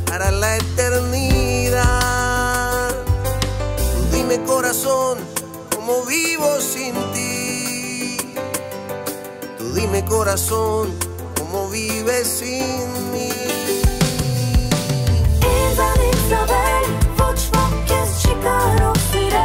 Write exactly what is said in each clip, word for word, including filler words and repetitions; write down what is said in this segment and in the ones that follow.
para la eternidad. Tú dime, corazón, cómo vivo sin ti. Tú dime, corazón, cómo vives sin mí. Izan Isabel, voç vok kes çıkar o sire.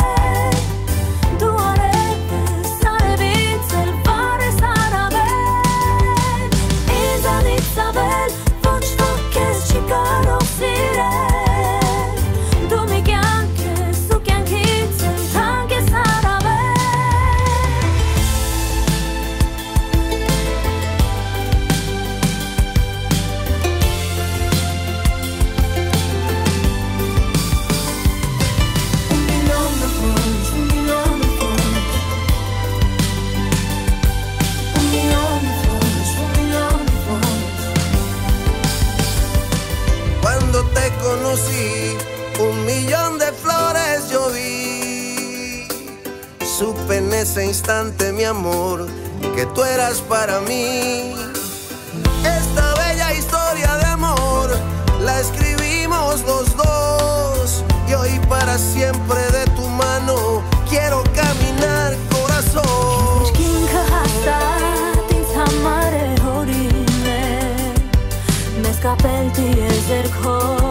Conocí un millón de flores, yo vi. Supe en ese instante, mi amor, que tú eras para mí. Esta bella historia de amor la escribimos los dos. Y hoy para siempre de tu mano quiero caminar, corazón. Me escapé el ti es el